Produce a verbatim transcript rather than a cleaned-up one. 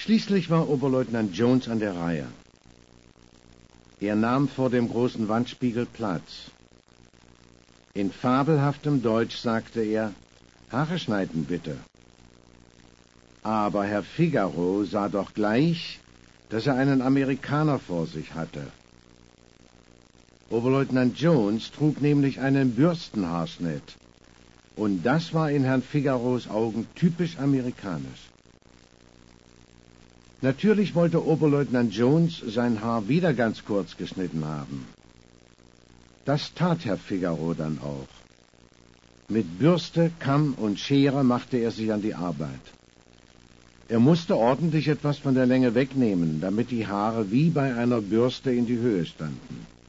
Schließlich war Oberleutnant Jones an der Reihe. Er nahm vor dem großen Wandspiegel Platz. In fabelhaftem Deutsch sagte er, »Haare schneiden bitte.« Aber Herr Figaro sah doch gleich, dass er einen Amerikaner vor sich hatte. Oberleutnant Jones trug nämlich einen Bürstenhaarschnitt, und das war in Herrn Figaros Augen typisch amerikanisch. Natürlich wollte Oberleutnant Jones sein Haar wieder ganz kurz geschnitten haben. Das tat Herr Figaro dann auch. Mit Bürste, Kamm und Schere machte er sich an die Arbeit. Er musste ordentlich etwas von der Länge wegnehmen, damit die Haare wie bei einer Bürste in die Höhe standen.